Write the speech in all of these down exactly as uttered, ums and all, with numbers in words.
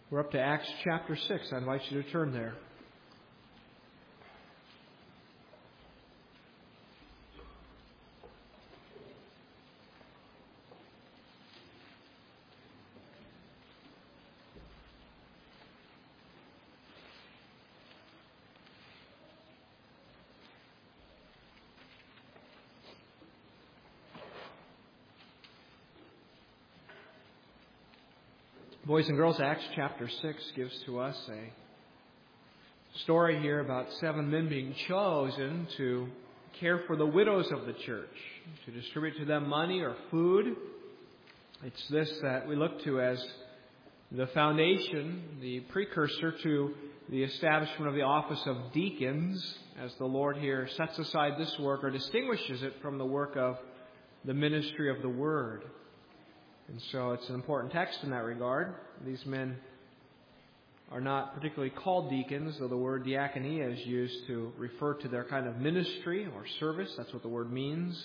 We're up to Acts chapter six. I invite you to turn there. Boys and girls, Acts chapter six gives to us a story here about seven men being chosen to care for the widows of the church, to distribute to them money or food. It's this that we look to as the foundation, the precursor to the establishment of the office of deacons, as the Lord here sets aside this work or distinguishes it from the work of the ministry of the Word. And so it's an important text in that regard. These men are not particularly called deacons, though the word diakonia is used to refer to their kind of ministry or service. That's what the word means.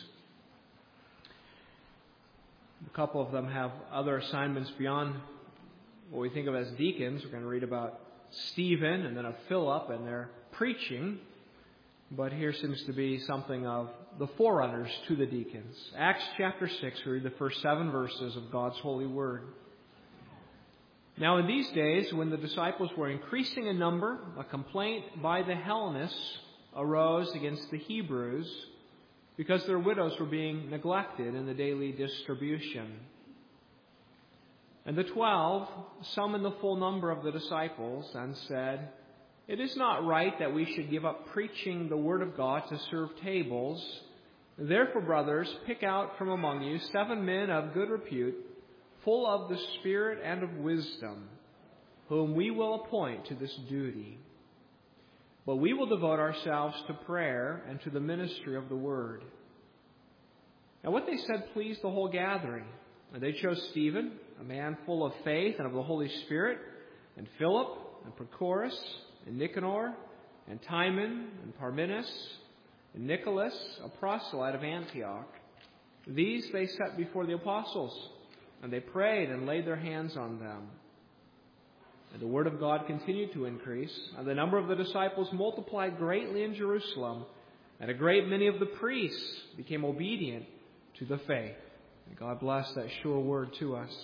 A couple of them have other assignments beyond what we think of as deacons. We're going to read about Stephen and then of Philip and their preaching. But here seems to be something of the forerunners to the deacons. Acts chapter six, we read the first seven verses of God's holy word. Now in these days, when the disciples were increasing in number, a complaint by the Hellenists arose against the Hebrews because their widows were being neglected in the daily distribution. And the twelve summoned the full number of the disciples and said, "It is not right that we should give up preaching the word of God to serve tables. Therefore, brothers, pick out from among you seven men of good repute, full of the Spirit and of wisdom, whom we will appoint to this duty. But we will devote ourselves to prayer and to the ministry of the word." Now what they said pleased the whole gathering. And they chose Stephen, a man full of faith and of the Holy Spirit, and Philip, and Prochorus, and Nicanor, and Timon, and Parmenas, and Nicholas, a proselyte of Antioch. These they set before the apostles, and they prayed and laid their hands on them. And the word of God continued to increase, and the number of the disciples multiplied greatly in Jerusalem, and a great many of the priests became obedient to the faith. May God bless that sure word to us.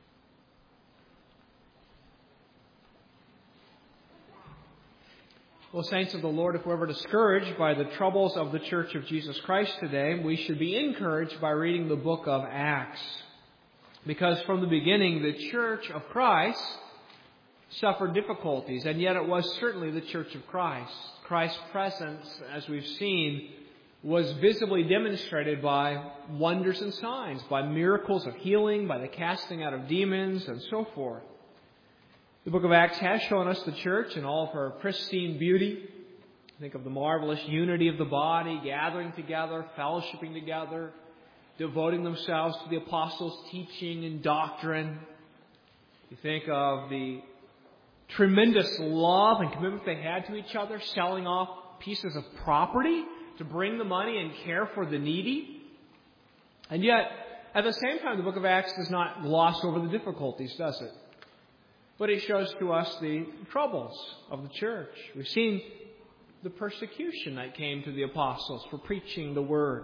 Well, saints of the Lord, if we're ever discouraged by the troubles of the Church of Jesus Christ today, we should be encouraged by reading the book of Acts. Because from the beginning, the Church of Christ suffered difficulties, and yet it was certainly the Church of Christ. Christ's presence, as we've seen, was visibly demonstrated by wonders and signs, by miracles of healing, by the casting out of demons, and so forth. The book of Acts has shown us the church in all of her pristine beauty. Think of the marvelous unity of the body, gathering together, fellowshipping together, devoting themselves to the apostles' teaching and doctrine. You think of the tremendous love and commitment they had to each other, selling off pieces of property to bring the money and care for the needy. And yet, at the same time, the book of Acts does not gloss over the difficulties, does it? But it shows to us the troubles of the church. We've seen the persecution that came to the apostles for preaching the word.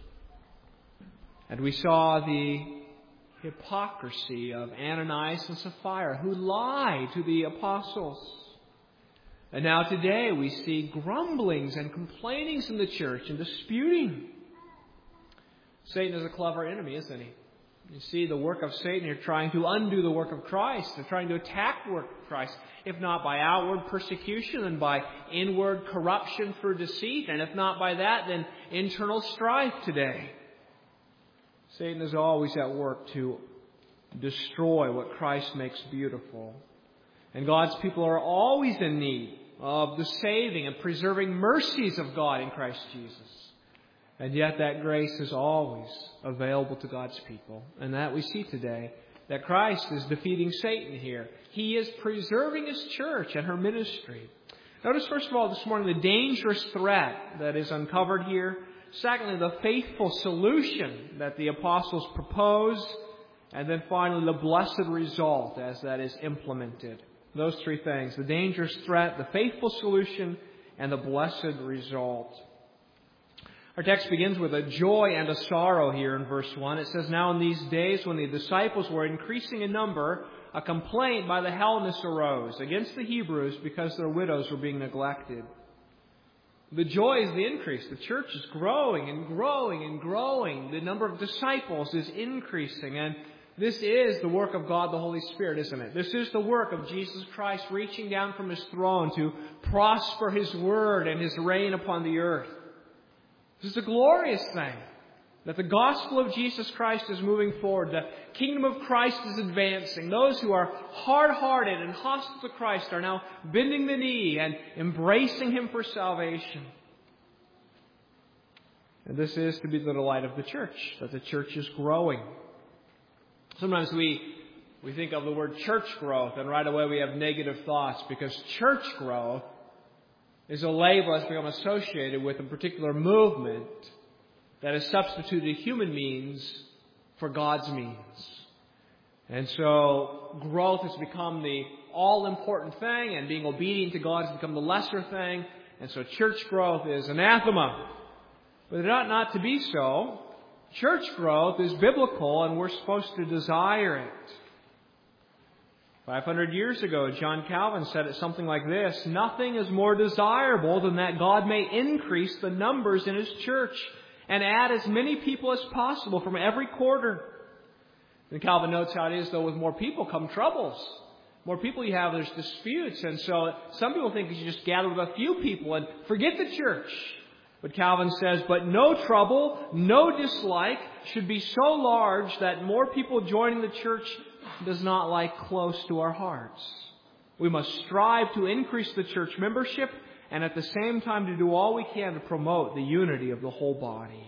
And we saw the hypocrisy of Ananias and Sapphira, who lied to the apostles. And now today we see grumblings and complainings in the church and disputing. Satan is a clever enemy, isn't he? You see the work of Satan here trying to undo the work of Christ. They're trying to attack the work of Christ. If not by outward persecution, then by inward corruption through deceit. And if not by that, then internal strife today. Satan is always at work to destroy what Christ makes beautiful. And God's people are always in need of the saving and preserving mercies of God in Christ Jesus. And yet that grace is always available to God's people. And that we see today, that Christ is defeating Satan here. He is preserving His church and her ministry. Notice, first of all, this morning, the dangerous threat that is uncovered here. Secondly, the faithful solution that the apostles propose. And then finally, the blessed result as that is implemented. Those three things: the dangerous threat, the faithful solution, and the blessed result. Our text begins with a joy and a sorrow here in verse one. It says, "Now in these days when the disciples were increasing in number, a complaint by the Hellenists arose against the Hebrews because their widows were being neglected." The joy is the increase. The church is growing and growing and growing. The number of disciples is increasing. And this is the work of God the Holy Spirit, isn't it? This is the work of Jesus Christ reaching down from His throne to prosper His word and His reign upon the earth. This is a glorious thing, that the gospel of Jesus Christ is moving forward. The kingdom of Christ is advancing. Those who are hard-hearted and hostile to Christ are now bending the knee and embracing Him for salvation. And this is to be the delight of the church, that the church is growing. Sometimes we we think of the word church growth, and right away we have negative thoughts, because church growth is a label that's become associated with a particular movement that has substituted human means for God's means. And so growth has become the all-important thing, and being obedient to God has become the lesser thing. And so church growth is anathema. But it ought not to be so. Church growth is biblical, and we're supposed to desire it. five hundred years ago, John Calvin said it something like this: "Nothing is more desirable than that God may increase the numbers in His church and add as many people as possible from every quarter." And Calvin notes how it is, though, with more people come troubles. More people you have, there's disputes. And so some people think you should just gather with a few people and forget the church. But Calvin says, "But no trouble, no dislike should be so large that more people joining the church does not lie close to our hearts." We must strive to increase the church membership, and at the same time to do all we can to promote the unity of the whole body.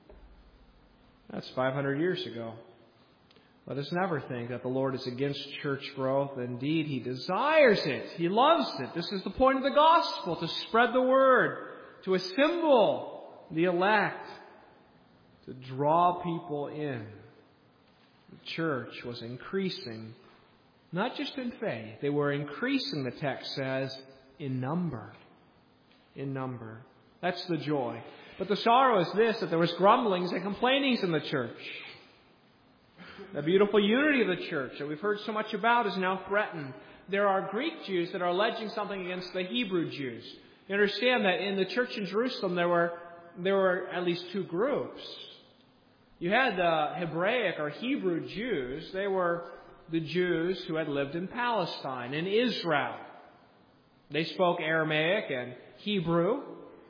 That's five hundred years ago. Let us never think that the Lord is against church growth. Indeed, He desires it. He loves it. This is the point of the gospel: to spread the word, to assemble the elect, to draw people in. The church was increasing, not just in faith. They were increasing, the text says, in number. In number. That's the joy. But the sorrow is this, that there was grumblings and complainings in the church. The beautiful unity of the church that we've heard so much about is now threatened. There are Greek Jews that are alleging something against the Hebrew Jews. You understand that in the church in Jerusalem there were there were at least two groups. You had the Hebraic or Hebrew Jews. They were the Jews who had lived in Palestine, in Israel. They spoke Aramaic and Hebrew.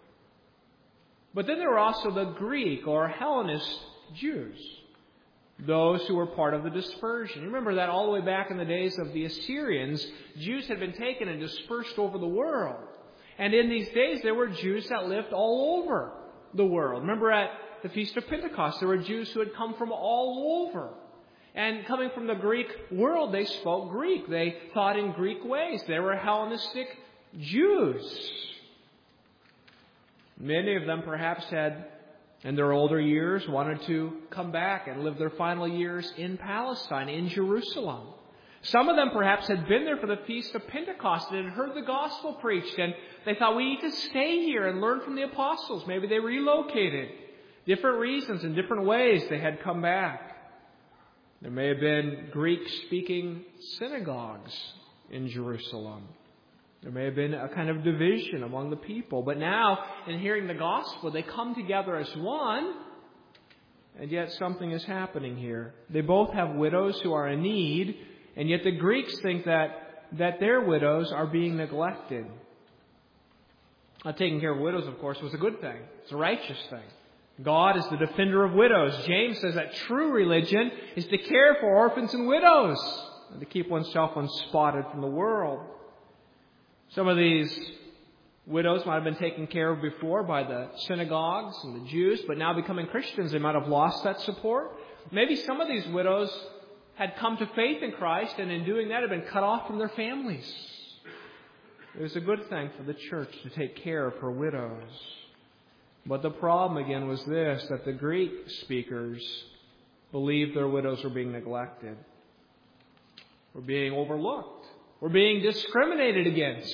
But then there were also the Greek or Hellenist Jews, those who were part of the dispersion. You remember that all the way back in the days of the Assyrians, Jews had been taken and dispersed over the world. And in these days, there were Jews that lived all over the world. Remember at the Feast of Pentecost, there were Jews who had come from all over. And coming from the Greek world, they spoke Greek. They thought in Greek ways. They were Hellenistic Jews. Many of them perhaps had, in their older years, wanted to come back and live their final years in Palestine, in Jerusalem. Some of them perhaps had been there for the Feast of Pentecost and had heard the gospel preached, and they thought, we need to stay here and learn from the apostles. Maybe they relocated. Different reasons, in different ways, they had come back. There may have been Greek-speaking synagogues in Jerusalem. There may have been a kind of division among the people. But now, in hearing the gospel, they come together as one. And yet something is happening here. They both have widows who are in need. And yet the Greeks think that, that their widows are being neglected. Now, taking care of widows, of course, was a good thing. It's a righteous thing. God is the defender of widows. James says that true religion is to care for orphans and widows and to keep oneself unspotted from the world. Some of these widows might have been taken care of before by the synagogues and the Jews, but now becoming Christians, they might have lost that support. Maybe some of these widows had come to faith in Christ, and in doing that had been cut off from their families. It was a good thing for the church to take care of her widows. But the problem again was this, that the Greek speakers believed their widows were being neglected, were being overlooked. We're being discriminated against.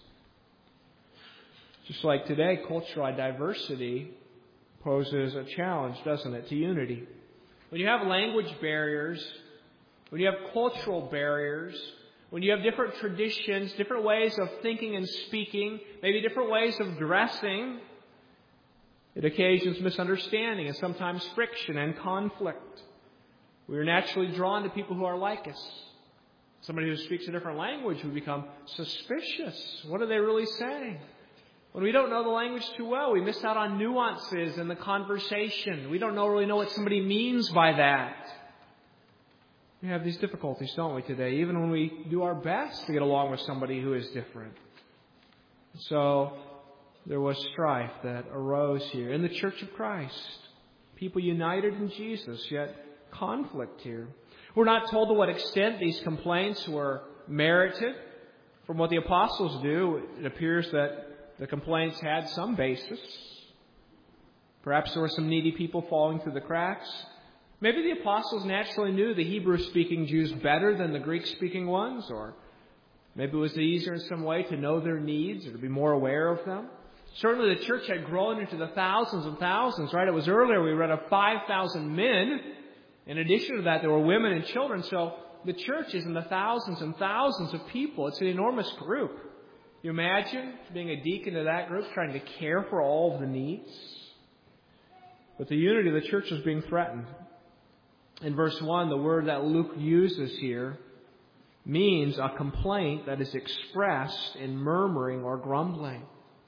Just like today, cultural diversity poses a challenge, doesn't it, to unity. When you have language barriers, when you have cultural barriers, when you have different traditions, different ways of thinking and speaking, maybe different ways of dressing, it occasions misunderstanding and sometimes friction and conflict. We are naturally drawn to people who are like us. Somebody who speaks a different language, we become suspicious. What are they really saying? When we don't know the language too well, we miss out on nuances in the conversation. We don't know, really know what somebody means by that. We have these difficulties, don't we, today, even when we do our best to get along with somebody who is different. So there was strife that arose here in the Church of Christ. People united in Jesus, yet conflict here. We're not told to what extent these complaints were merited. From what the apostles do, it appears that the complaints had some basis. Perhaps there were some needy people falling through the cracks. Maybe the apostles naturally knew the Hebrew-speaking Jews better than the Greek-speaking ones, or maybe it was easier in some way to know their needs or to be more aware of them. Certainly the church had grown into the thousands and thousands, right? It was earlier we read of five thousand men. In addition to that, there were women and children. So the church is in the thousands and thousands of people. It's an enormous group. You imagine being a deacon to that group, trying to care for all of the needs? But the unity of the church was being threatened. In verse one, the word that Luke uses here means a complaint that is expressed in murmuring or grumbling.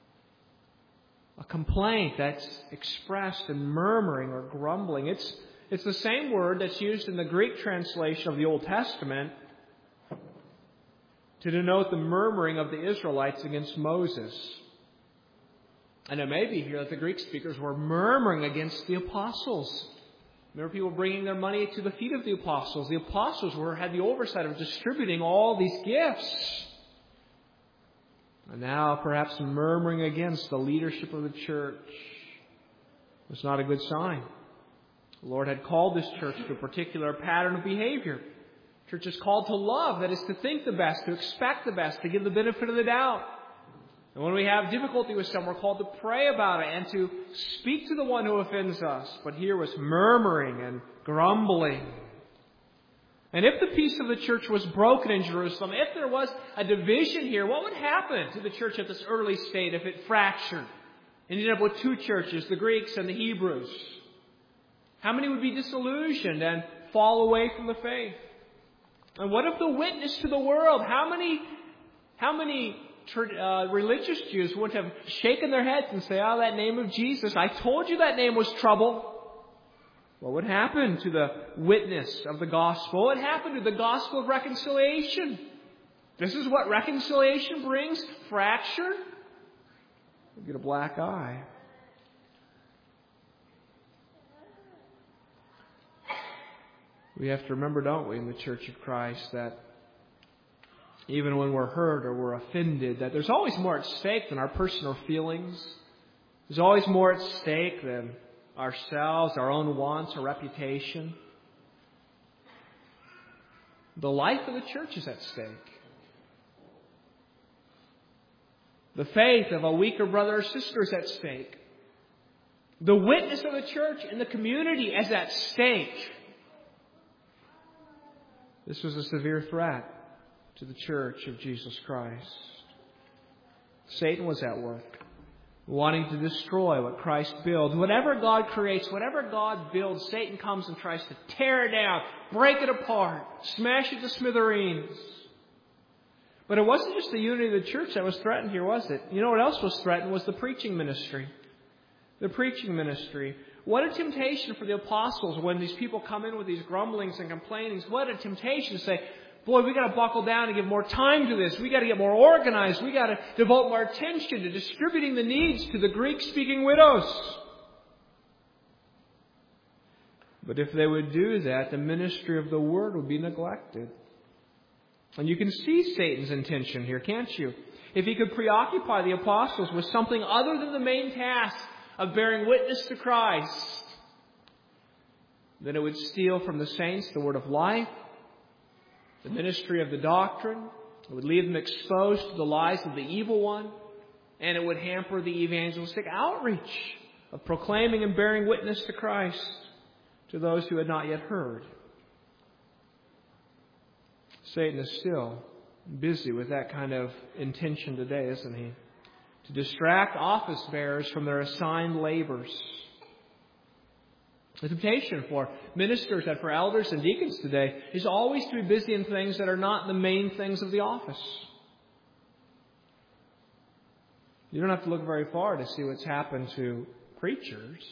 A complaint that's expressed in murmuring or grumbling. It's, it's the same word that's used in the Greek translation of the Old Testament to denote the murmuring of the Israelites against Moses. And it may be here that the Greek speakers were murmuring against the apostles. Remember people bringing their money to the feet of the apostles. The apostles were had the oversight of distributing all these gifts. And now perhaps murmuring against the leadership of the church was not a good sign. The Lord had called this church to a particular pattern of behavior. Church is called to love, that is to think the best, to expect the best, to give the benefit of the doubt. And when we have difficulty with someone, we're called to pray about it and to speak to the one who offends us. But here was murmuring and grumbling. And if the peace of the church was broken in Jerusalem, if there was a division here, what would happen to the church at this early state if it fractured and ended up with two churches, the Greeks and the Hebrews? How many would be disillusioned and fall away from the faith? And what if the witness to the world? How many, how many uh, religious Jews would have shaken their heads and say, "Oh, that name of Jesus! I told you that name was trouble." What would happen to the witness of the gospel? What happened to the gospel of reconciliation? This is what reconciliation brings: fracture. You get a black eye. We have to remember, don't we, in the Church of Christ, that even when we're hurt or we're offended, that there's always more at stake than our personal feelings. There's always more at stake than ourselves, our own wants, our reputation. The life of the church is at stake. The faith of a weaker brother or sister is at stake. The witness of the church in the community is at stake. This was a severe threat to the church of Jesus Christ. Satan was at work, wanting to destroy what Christ builds. Whatever God creates, whatever God builds, Satan comes and tries to tear it down, break it apart, smash it to smithereens. But it wasn't just the unity of the church that was threatened here, was it? You know what else was threatened was the preaching ministry. The preaching ministry. What a temptation for the apostles when these people come in with these grumblings and complainings. What a temptation to say, boy, we got to buckle down and give more time to this. We got to get more organized. We got to devote more attention to distributing the needs to the Greek-speaking widows. But if they would do that, the ministry of the word would be neglected. And you can see Satan's intention here, can't you? If he could preoccupy the apostles with something other than the main task of bearing witness to Christ, then it would steal from the saints the word of life, the ministry of the doctrine, It would leave them exposed to the lies of the evil one, and it would hamper the evangelistic outreach of proclaiming and bearing witness to Christ to those who had not yet heard. Satan is still busy with that kind of intention today, isn't he? To distract office bearers from their assigned labors. The temptation for ministers and for elders and deacons today is always to be busy in things that are not the main things of the office. You don't have to look very far to see what's happened to preachers.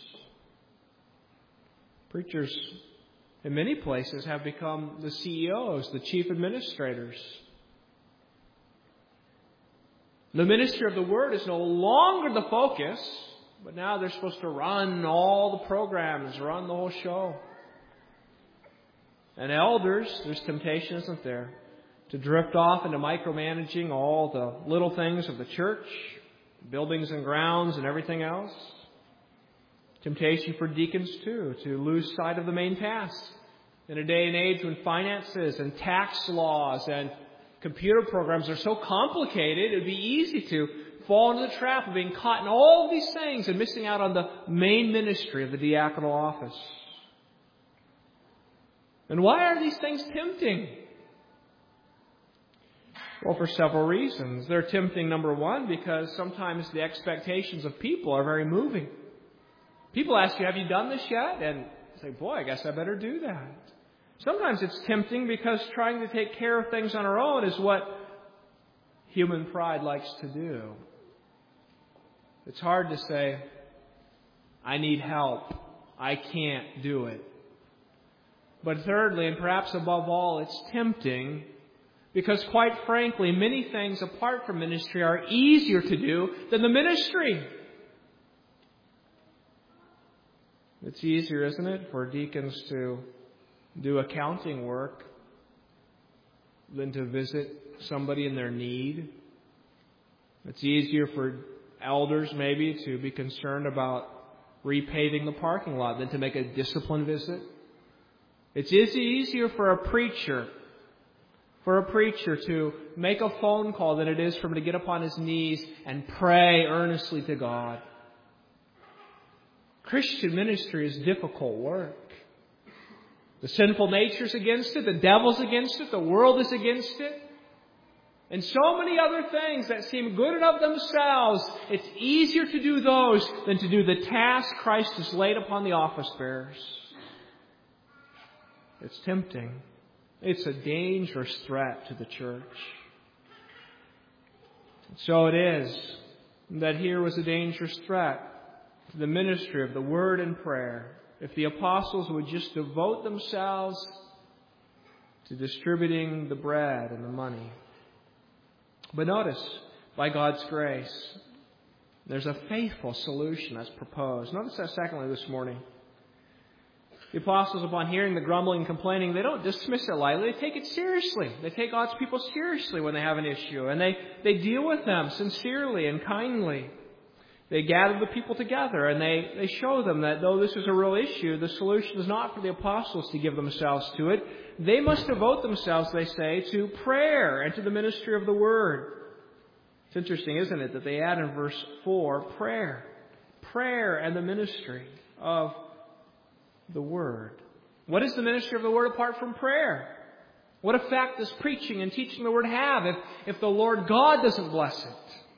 Preachers in many places have become the C E Os, the chief administrators. The ministry of the Word is no longer the focus, but now they're supposed to run all the programs, run the whole show. And elders, there's temptation, isn't there, to drift off into micromanaging all the little things of the church, buildings and grounds and everything else. Temptation for deacons, too, to lose sight of the main task. In a day and age when finances and tax laws and computer programs are so complicated, it would be easy to fall into the trap of being caught in all of these things and missing out on the main ministry of the diaconal office. And why are these things tempting? Well, for several reasons. They're tempting, number one, because sometimes the expectations of people are very moving. People ask you, have you done this yet? And you say, boy, I guess I better do that. Sometimes it's tempting because trying to take care of things on our own is what human pride likes to do. It's hard to say, I need help. I can't do it. But thirdly, and perhaps above all, it's tempting because, quite frankly, many things apart from ministry are easier to do than the ministry. It's easier, isn't it, for deacons to do accounting work than to visit somebody in their need. It's easier for elders maybe to be concerned about repaving the parking lot than to make a discipline visit. It's easier for a preacher, for a preacher to make a phone call than it is for him to get upon his knees and pray earnestly to God. Christian ministry is difficult work. The sinful nature's against it, the devil's against it, the world is against it. And so many other things that seem good enough themselves, it's easier to do those than to do the task Christ has laid upon the office bearers. It's tempting. It's a dangerous threat to the church. So it is that here was a dangerous threat to the ministry of the Word and prayer. If the apostles would just devote themselves to distributing the bread and the money. But notice, by God's grace, there's a faithful solution that's proposed. Notice that secondly this morning. The apostles, upon hearing the grumbling and complaining, they don't dismiss it lightly. They take it seriously. They take God's people seriously when they have an issue. And they, they deal with them sincerely and kindly. They gather the people together and they, they show them that though this is a real issue, the solution is not for the apostles to give themselves to it. They must devote themselves, they say, to prayer and to the ministry of the Word. It's interesting, isn't it, that they add in verse four, prayer. Prayer and the ministry of the Word. What is the ministry of the Word apart from prayer? What effect does preaching and teaching the Word have if, if the Lord God doesn't bless it?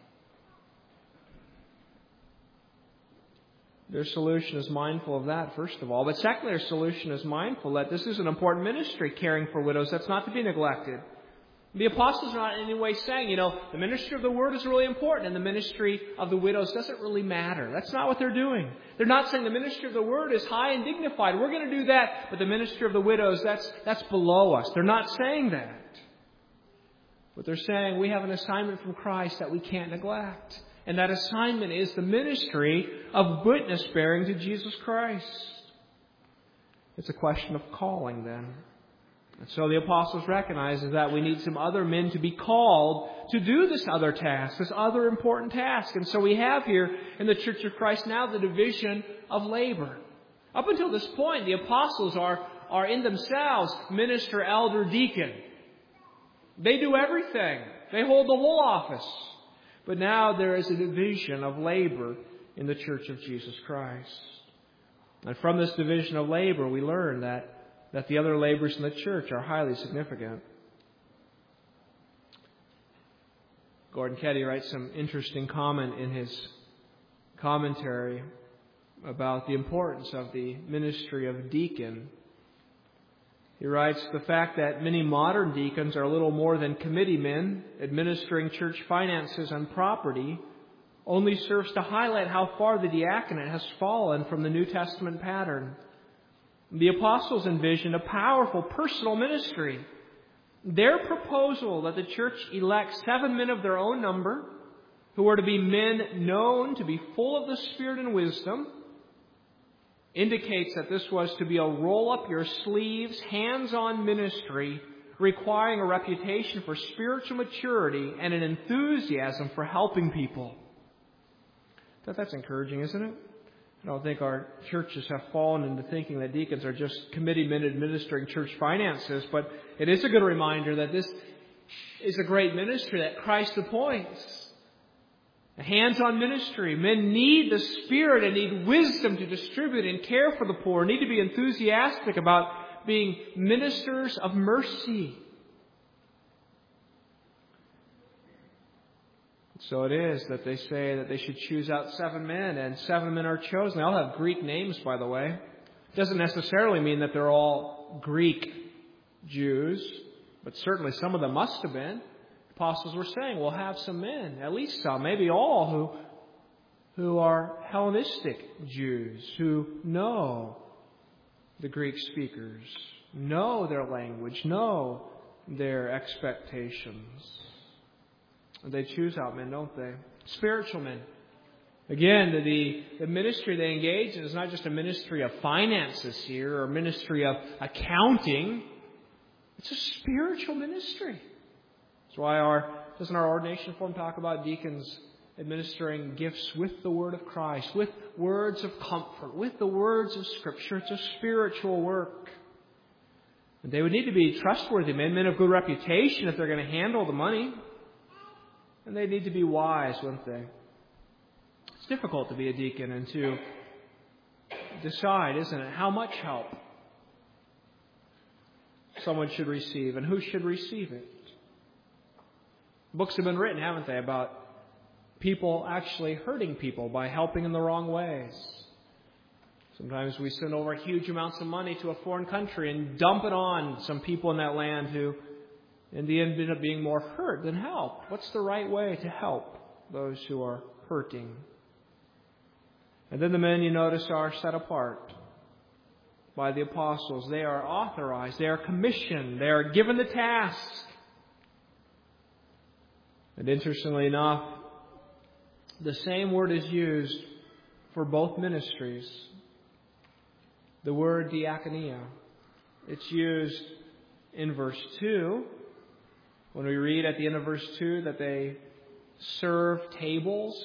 Their solution is mindful of that, first of all. But secondly, their solution is mindful that this is an important ministry, caring for widows. That's not to be neglected. The apostles are not in any way saying, you know, the ministry of the Word is really important and the ministry of the widows doesn't really matter. That's not what they're doing. They're not saying the ministry of the Word is high and dignified. We're going to do that, but the ministry of the widows, that's, that's below us. They're not saying that. But they're saying we have an assignment from Christ that we can't neglect. And that assignment is the ministry of witness bearing to Jesus Christ. It's a question of calling then. And so the apostles recognize that we need some other men to be called to do this other task, this other important task. And so we have here in the Church of Christ now the division of labor. Up until this point, the apostles are, are in themselves minister, elder, deacon. They do everything. They hold the whole office. But now there is a division of labor in the Church of Jesus Christ. And from this division of labor, we learn that, that the other labors in the church are highly significant. Gordon Ketty writes some interesting comment in his commentary about the importance of the ministry of deacon. He writes, the fact that many modern deacons are little more than committee men administering church finances and property only serves to highlight how far the diaconate has fallen from the New Testament pattern. The apostles envisioned a powerful personal ministry. Their proposal that the church elect seven men of their own number, who are to be men known to be full of the Spirit and wisdom, indicates that this was to be a roll-up-your-sleeves, hands-on ministry requiring a reputation for spiritual maturity and an enthusiasm for helping people. But that's encouraging, isn't it? I don't think our churches have fallen into thinking that deacons are just committee men administering church finances, but it is a good reminder that this is a great ministry that Christ appoints. A hands-on ministry. Men need the Spirit and need wisdom to distribute and care for the poor, need to be enthusiastic about being ministers of mercy. So it is that they say that they should choose out seven men, and seven men are chosen. They all have Greek names, by the way. It doesn't necessarily mean that they're all Greek Jews, but certainly some of them must have been. Apostles were saying, we'll have some men, at least some, maybe all, who, who are Hellenistic Jews, who know the Greek speakers, know their language, know their expectations. They choose out men, don't they? Spiritual men. Again, the, the ministry they engage in is not just a ministry of finances here or a ministry of accounting. It's a spiritual ministry. That's why our doesn't our ordination form talk about deacons administering gifts with the word of Christ, with words of comfort, with the words of Scripture. It's a spiritual work. And they would need to be trustworthy men, men of good reputation if they're going to handle the money. And they need to be wise, wouldn't they? It's difficult to be a deacon and to decide, isn't it, how much help someone should receive and who should receive it. Books have been written, haven't they, about people actually hurting people by helping in the wrong ways. Sometimes we send over huge amounts of money to a foreign country and dump it on some people in that land who in the end end up being more hurt than help. What's the right way to help those who are hurting? And then the men, you notice, are set apart by the apostles. They are authorized. They are commissioned. They are given the task. And interestingly enough, the same word is used for both ministries. The word diakonia. It's used in verse two. When we read at the end of verse two that they serve tables.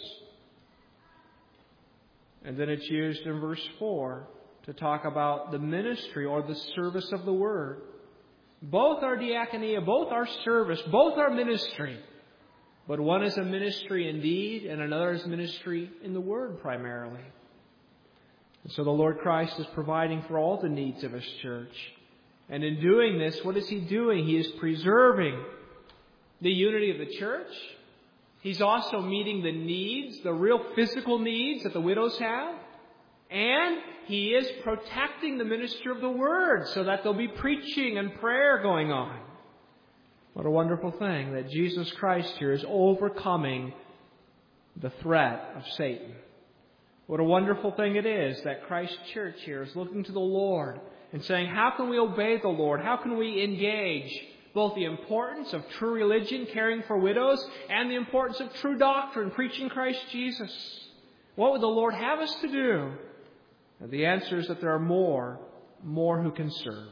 And then it's used in verse four to talk about the ministry or the service of the word. Both are diakonia, both are service, both are ministry. But one is a ministry indeed, and another is ministry in the Word primarily. And so the Lord Christ is providing for all the needs of His church. And in doing this, what is He doing? He is preserving the unity of the church. He's also meeting the needs, the real physical needs that the widows have. And He is protecting the ministry of the Word so that there'll be preaching and prayer going on. What a wonderful thing that Jesus Christ here is overcoming the threat of Satan. What a wonderful thing it is that Christ's church here is looking to the Lord and saying, how can we obey the Lord? How can we engage both the importance of true religion, caring for widows, and the importance of true doctrine, preaching Christ Jesus? What would the Lord have us to do? And the answer is that there are more, more who can serve.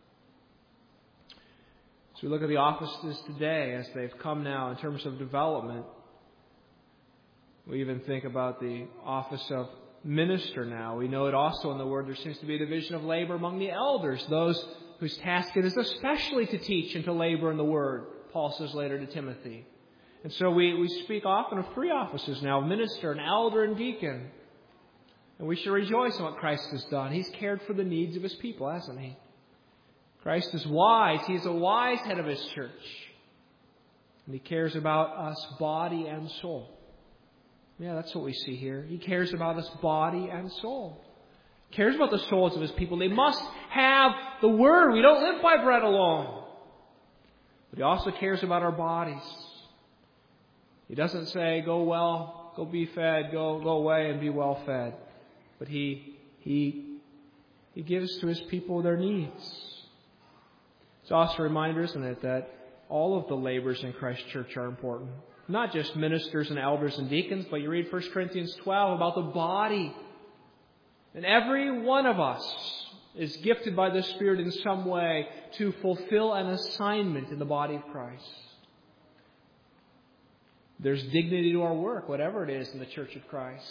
So we look at the offices today as they've come now in terms of development. We even think about the office of minister now. We know it also in the Word there seems to be a division of labor among the elders, those whose task it is especially to teach and to labor in the Word. Paul says later to Timothy. And so we, we speak often of three offices now, minister, an elder, and deacon. And we should rejoice in what Christ has done. He's cared for the needs of His people, hasn't He? Christ is wise. He's a wise head of His church. And He cares about us body and soul. Yeah, that's what we see here. He cares about us body and soul. He cares about the souls of His people. They must have the Word. We don't live by bread alone. But He also cares about our bodies. He doesn't say, go well, go be fed, go go away and be well fed. But He He He gives to His people their needs. It's also a reminder, isn't it, that all of the labors in Christ's church are important. Not just ministers and elders and deacons, but you read First Corinthians twelve about the body. And every one of us is gifted by the Spirit in some way to fulfill an assignment in the body of Christ. There's dignity to our work, whatever it is in the Church of Christ.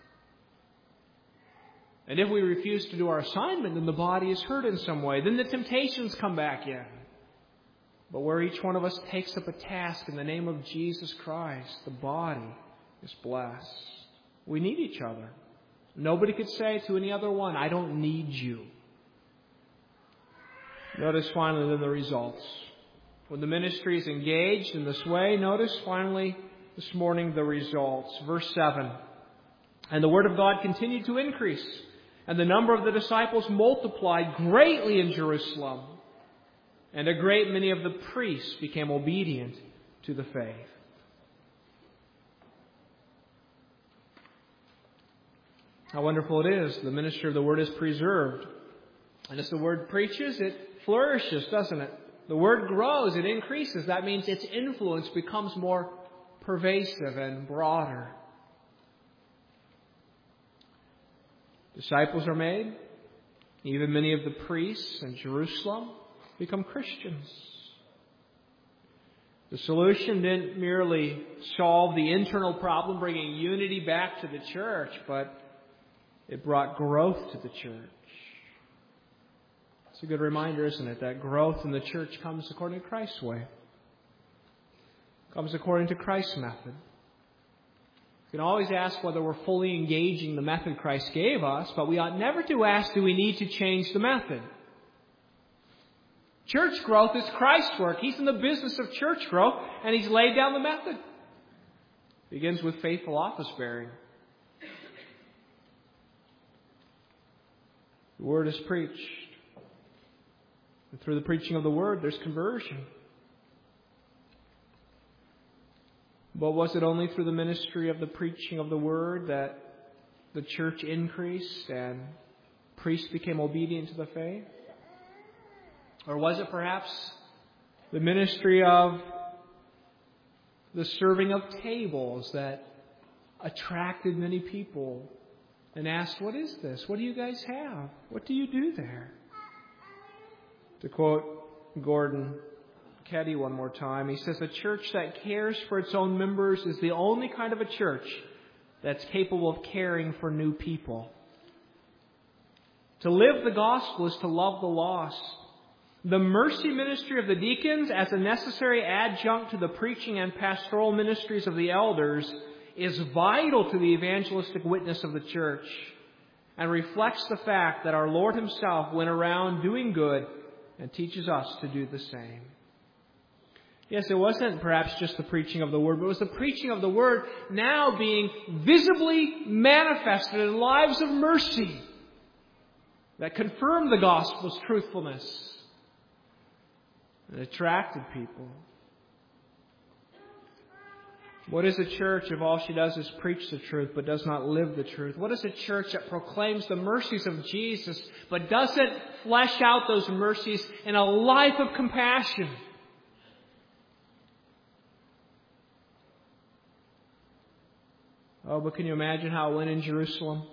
And if we refuse to do our assignment, then the body is hurt in some way. Then the temptations come back in. But where each one of us takes up a task in the name of Jesus Christ, the body is blessed. We need each other. Nobody could say to any other one, I don't need you. Notice finally then the results. When the ministry is engaged in this way, notice finally this morning the results. Verse seven. And the word of God continued to increase, and the number of the disciples multiplied greatly in Jerusalem. And a great many of the priests became obedient to the faith. How wonderful it is. The ministry of the Word is preserved. And as the Word preaches, it flourishes, doesn't it? The Word grows, it increases. That means its influence becomes more pervasive and broader. Disciples are made. Even many of the priests in Jerusalem become Christians. The solution didn't merely solve the internal problem, bringing unity back to the church, but it brought growth to the church. It's a good reminder, isn't it, that growth in the church comes according to Christ's way. Comes according to Christ's method. We can always ask whether we're fully engaging the method Christ gave us, but we ought never to ask, do we need to change the method? Church growth is Christ's work. He's in the business of church growth, and He's laid down the method. It begins with faithful office bearing. The Word is preached. And through the preaching of the Word, there's conversion. But was it only through the ministry of the preaching of the Word that the church increased and priests became obedient to the faith? Or was it perhaps the ministry of the serving of tables that attracted many people and asked, what is this? What do you guys have? What do you do there? To quote Gordon Keddy one more time, he says, a church that cares for its own members is the only kind of a church that's capable of caring for new people. To live the gospel is to love the lost. The mercy ministry of the deacons, as a necessary adjunct to the preaching and pastoral ministries of the elders, is vital to the evangelistic witness of the church and reflects the fact that our Lord Himself went around doing good and teaches us to do the same. Yes, it wasn't perhaps just the preaching of the Word, but it was the preaching of the Word now being visibly manifested in lives of mercy that confirmed the gospel's truthfulness. It attracted people. What is a church if all she does is preach the truth but does not live the truth? What is a church that proclaims the mercies of Jesus but doesn't flesh out those mercies in a life of compassion? Oh, but can you imagine how it went in Jerusalem?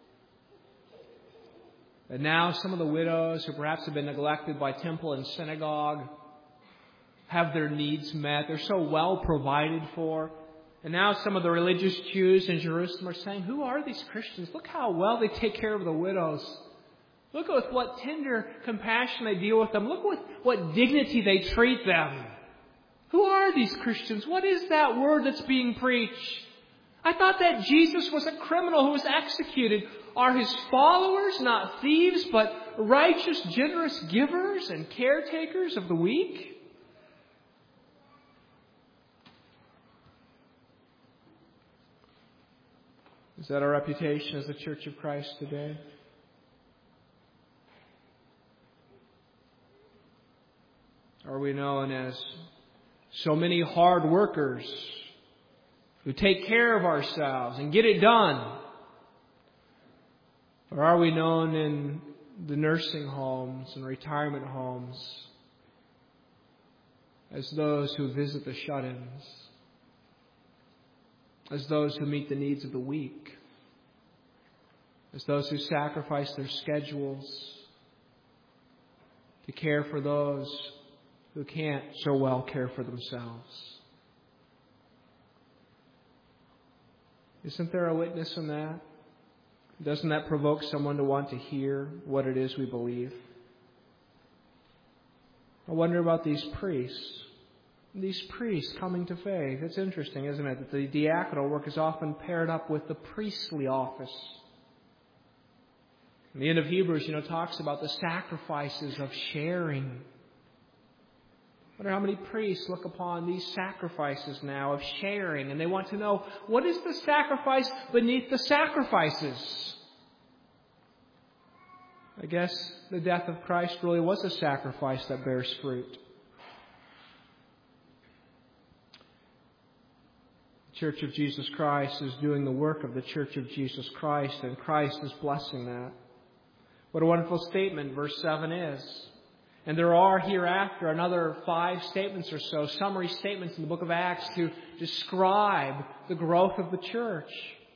And now some of the widows who perhaps have been neglected by temple and synagogue have their needs met. They're so well provided for. And now some of the religious Jews in Jerusalem are saying, who are these Christians? Look how well they take care of the widows. Look with what tender compassion they deal with them. Look with what dignity they treat them. Who are these Christians? What is that word that's being preached? I thought that Jesus was a criminal who was executed. Are His followers not thieves, but righteous, generous givers and caretakers of the weak? Is that our reputation as the Church of Christ today? Are we known as so many hard workers who take care of ourselves and get it done? Or are we known in the nursing homes and retirement homes as those who visit the shut-ins, as those who meet the needs of the weak, as those who sacrifice their schedules to care for those who can't so well care for themselves? Isn't there a witness in that? Doesn't that provoke someone to want to hear what it is we believe? I wonder about these priests. These priests coming to faith. It's interesting, isn't it, that the diaconal work is often paired up with the priestly office. And the end of Hebrews, you know, talks about the sacrifices of sharing. I wonder how many priests look upon these sacrifices now of sharing, and they want to know, what is the sacrifice beneath the sacrifices? I guess the death of Christ really was a sacrifice that bears fruit. The Church of Jesus Christ is doing the work of the Church of Jesus Christ, and Christ is blessing that. What a wonderful statement verse seven is. And there are hereafter another five statements or so, summary statements in the book of Acts to describe the growth of the church.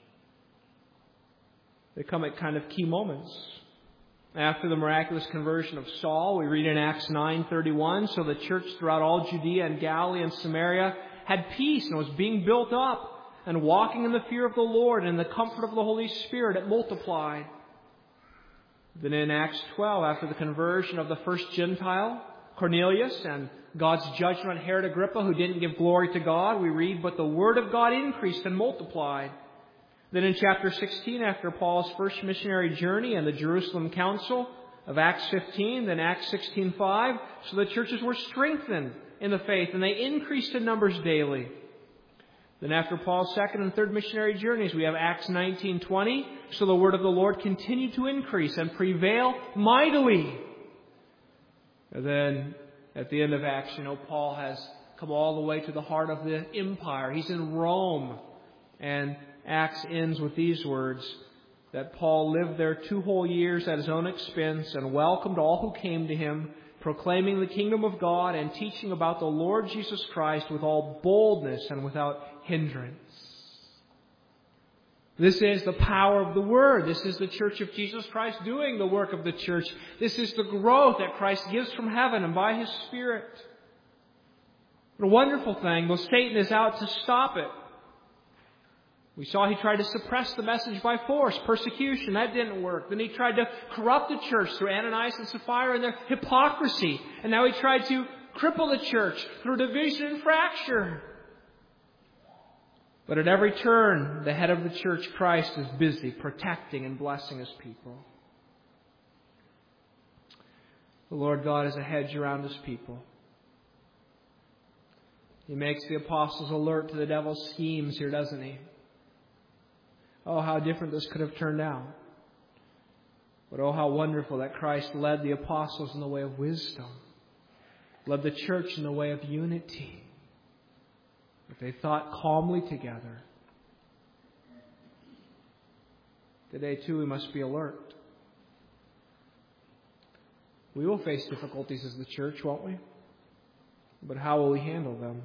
They come at kind of key moments. After the miraculous conversion of Saul, we read in Acts nine thirty-one, so the church throughout all Judea and Galilee and Samaria had peace and was being built up, and walking in the fear of the Lord and in the comfort of the Holy Spirit, it multiplied. Then in Acts twelve, after the conversion of the first Gentile, Cornelius, and God's judgment on Herod Agrippa, who didn't give glory to God, we read, but the word of God increased and multiplied. Then in chapter sixteen, after Paul's first missionary journey and the Jerusalem Council of Acts fifteen, then Acts sixteen five, so the churches were strengthened in the faith, and they increased in numbers daily. Then after Paul's second and third missionary journeys, we have Acts nineteen twenty. So the word of the Lord continued to increase and prevail mightily. And then at the end of Acts, you know, Paul has come all the way to the heart of the empire. He's in Rome. And Acts ends with these words, that Paul lived there two whole years at his own expense and welcomed all who came to him, proclaiming the kingdom of God and teaching about the Lord Jesus Christ with all boldness and without hindrance. This is the power of the Word. This is the Church of Jesus Christ doing the work of the church. This is the growth that Christ gives from heaven and by His Spirit. What a wonderful thing, though Satan is out to stop it. We saw he tried to suppress the message by force, persecution. That didn't work. Then he tried to corrupt the church through Ananias and Sapphira and their hypocrisy. And now he tried to cripple the church through division and fracture. But at every turn, the head of the church, Christ, is busy protecting and blessing His people. The Lord God is a hedge around His people. He makes the apostles alert to the devil's schemes here, doesn't He? Oh, how different this could have turned out. But oh, how wonderful that Christ led the apostles in the way of wisdom, led the church in the way of unity, that they thought calmly together. Today, too, we must be alert. We will face difficulties as the church, won't we? But how will we handle them?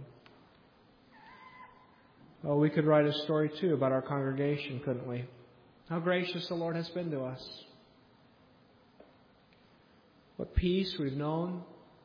Oh, we could write a story, too, about our congregation, couldn't we? How gracious the Lord has been to us. What peace we've known.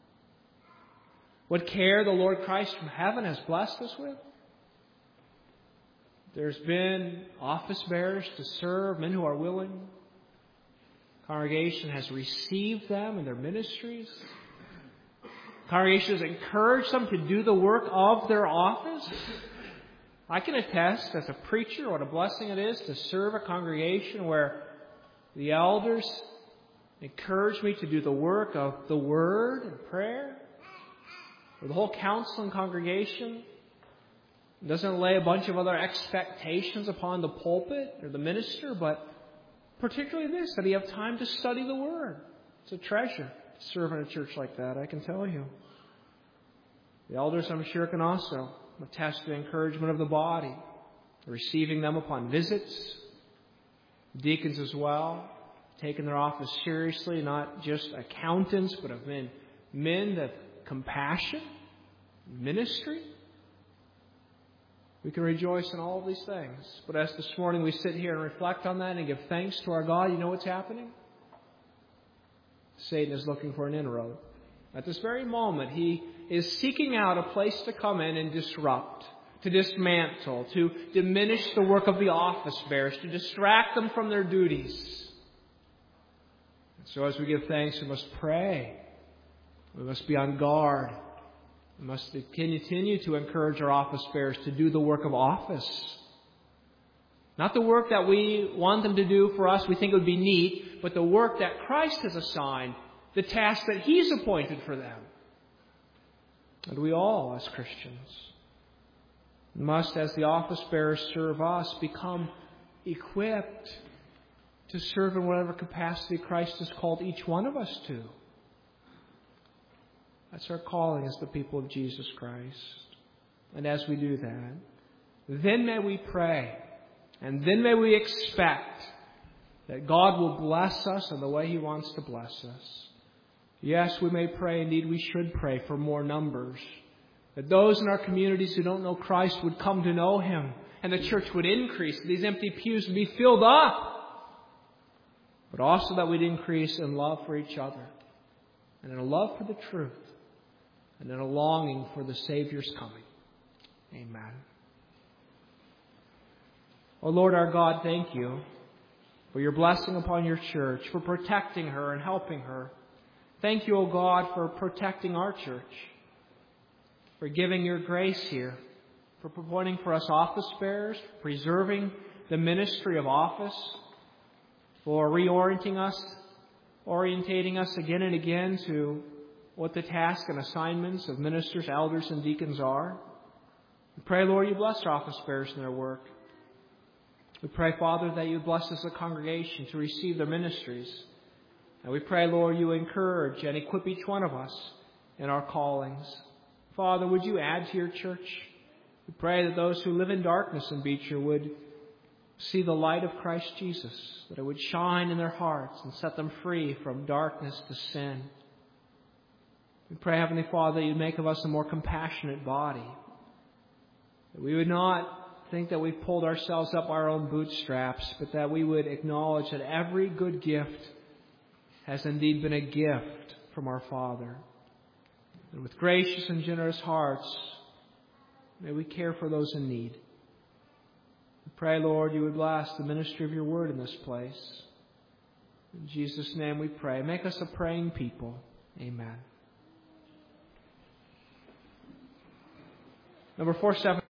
What care the Lord Christ from heaven has blessed us with. There's been office bearers to serve, men who are willing. Congregation has received them in their ministries. Congregations encourage them to do the work of their office. I can attest as a preacher what a blessing it is to serve a congregation where the elders encourage me to do the work of the Word and prayer. Where the whole council and congregation doesn't lay a bunch of other expectations upon the pulpit or the minister, but particularly this, that he have time to study the Word. It's a treasure to serve in a church like that, I can tell you. The elders, I'm sure, can also attest to the encouragement of the body, receiving them upon visits. Deacons as well, taking their office seriously, not just accountants, but of men, men of compassion, ministry. We can rejoice in all of these things. But as this morning we sit here and reflect on that and give thanks to our God, you know what's happening? Satan is looking for an inroad. At this very moment, he is seeking out a place to come in and disrupt, to dismantle, to diminish the work of the office bearers, to distract them from their duties. And so as we give thanks, we must pray. We must be on guard. We must continue to encourage our office bearers to do the work of office. Not the work that we want them to do for us, we think it would be neat, but the work that Christ has assigned, the task that He's appointed for them. And we all, as Christians, must, as the office bearers serve us, become equipped to serve in whatever capacity Christ has called each one of us to. That's our calling as the people of Jesus Christ. And as we do that, then may we pray, and then may we expect that God will bless us in the way He wants to bless us. Yes, we may pray, indeed we should pray for more numbers. That those in our communities who don't know Christ would come to know Him, and the church would increase, these empty pews would be filled up. But also that we'd increase in love for each other, and in a love for the truth, and in a longing for the Savior's coming. Amen. O Lord our God, thank You for Your blessing upon Your church, for protecting her and helping her. Thank You, O God, for protecting our church, for giving Your grace here, for appointing for us office bearers, for preserving the ministry of office, for reorienting us, orientating us again and again to what the tasks and assignments of ministers, elders, and deacons are. We pray, Lord, You bless our office bearers in their work. We pray, Father, that You bless us as a congregation to receive their ministries. And we pray, Lord, You encourage and equip each one of us in our callings. Father, would You add to Your church? We pray that those who live in darkness in Beecher would see the light of Christ Jesus, that it would shine in their hearts and set them free from darkness to sin. We pray, Heavenly Father, that You'd make of us a more compassionate body, that we would not think that we've pulled ourselves up our own bootstraps, but that we would acknowledge that every good gift has indeed been a gift from our Father. And with gracious and generous hearts, may we care for those in need. We pray, Lord, You would bless the ministry of Your word in this place. In Jesus' name we pray. Make us a praying people. Amen. Number four seven.